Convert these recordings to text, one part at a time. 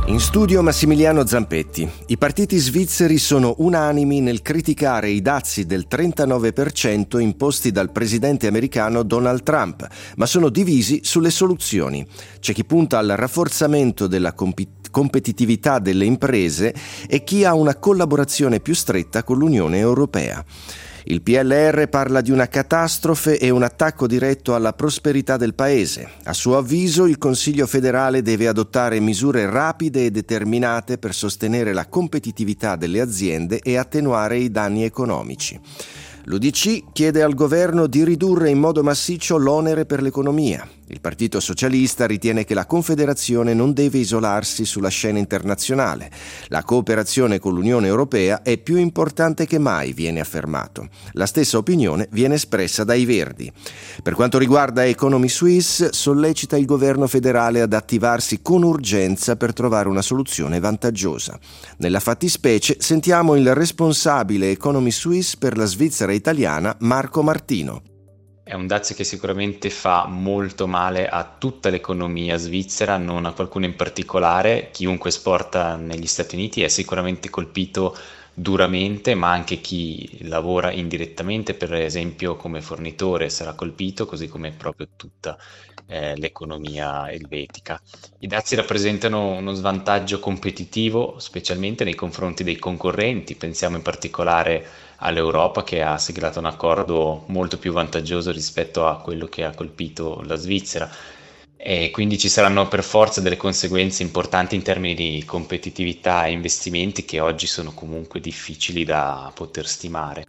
In studio Massimiliano Zampetti. I partiti svizzeri sono unanimi nel criticare i dazi del 39% imposti dal presidente americano Donald Trump, ma sono divisi sulle soluzioni. C'è chi punta al rafforzamento della competitività delle imprese e chi ha una collaborazione più stretta con l'Unione Europea. Il PLR parla di una catastrofe e un attacco diretto alla prosperità del paese. A suo avviso, il Consiglio federale deve adottare misure rapide e determinate per sostenere la competitività delle aziende e attenuare i danni economici. L'UDC chiede al governo di ridurre in modo massiccio l'onere per l'economia. Il Partito Socialista ritiene che la Confederazione non deve isolarsi sulla scena internazionale. La cooperazione con l'Unione Europea è più importante che mai, viene affermato. La stessa opinione viene espressa dai Verdi. Per quanto riguarda Economy Suisse, sollecita il governo federale ad attivarsi con urgenza per trovare una soluzione vantaggiosa. Nella fattispecie sentiamo il responsabile Economy Suisse per la Svizzera italiana, Marco Martino. È un dazio che sicuramente fa molto male a tutta l'economia svizzera, non a qualcuno in particolare. Chiunque esporta negli Stati Uniti è sicuramente colpito duramente, ma anche chi lavora indirettamente, per esempio come fornitore, sarà colpito, così come proprio tutta l'economia elvetica. I dazi rappresentano uno svantaggio competitivo, specialmente nei confronti dei concorrenti. Pensiamo in particolare all'Europa, che ha siglato un accordo molto più vantaggioso rispetto a quello che ha colpito la Svizzera, e quindi ci saranno per forza delle conseguenze importanti in termini di competitività e investimenti che oggi sono comunque difficili da poter stimare.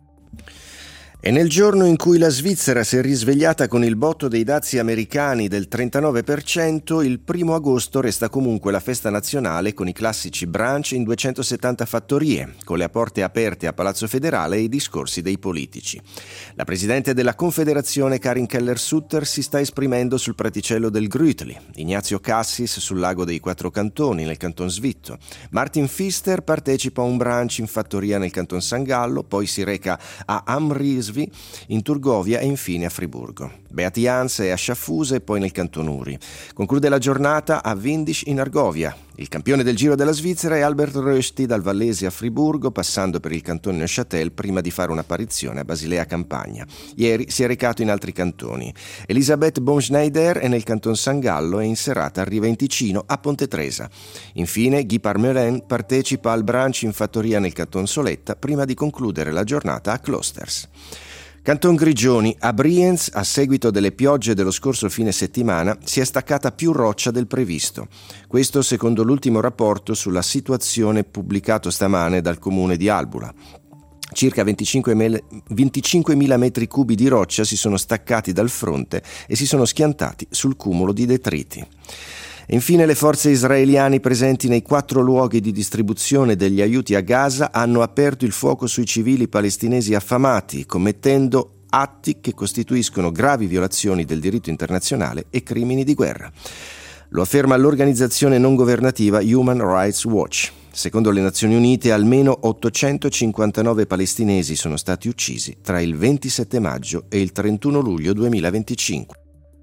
E nel giorno in cui la Svizzera si è risvegliata con il botto dei dazi americani del 39%, il 1 agosto resta comunque la festa nazionale con i classici brunch in 270 fattorie, con le porte aperte a Palazzo Federale e i discorsi dei politici. La presidente della Confederazione Karin Keller-Sutter si sta esprimendo sul praticello del Grütli, Ignazio Cassis sul lago dei Quattro Cantoni nel Canton Svitto. Martin Pfister partecipa a un brunch in fattoria nel Canton San Gallo, poi si reca a Amrisvi in Turgovia e infine a Friburgo. Beat Jans è a Schaffhausen e poi nel Canton Uri. Conclude la giornata a Windisch in Argovia. Il campione del Giro della Svizzera è Albert Rösti dal Vallese a Friburgo, passando per il cantone Neuchâtel prima di fare un'apparizione a Basilea Campagna. Ieri si è recato in altri cantoni. Elisabeth Bonschneider è nel Canton San Gallo e in serata arriva in Ticino a Ponte Tresa. Infine Guy Parmelin partecipa al brunch in fattoria nel Canton Soletta prima di concludere la giornata a Klosters. Canton Grigioni, a Brienz, a seguito delle piogge dello scorso fine settimana, si è staccata più roccia del previsto. Questo secondo l'ultimo rapporto sulla situazione pubblicato stamane dal comune di Albula. Circa 25.000 metri cubi di roccia si sono staccati dal fronte e si sono schiantati sul cumulo di detriti. Infine le forze israeliane presenti nei 4 luoghi di distribuzione degli aiuti a Gaza hanno aperto il fuoco sui civili palestinesi affamati, commettendo atti che costituiscono gravi violazioni del diritto internazionale e crimini di guerra. Lo afferma l'organizzazione non governativa Human Rights Watch. Secondo le Nazioni Unite, almeno 859 palestinesi sono stati uccisi tra il 27 maggio e il 31 luglio 2025.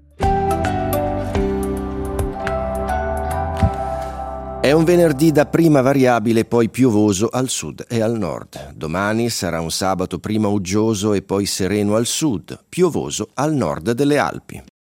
È un venerdì da prima variabile, poi piovoso al sud e al nord. Domani sarà un sabato prima uggioso e poi sereno al sud, piovoso al nord delle Alpi.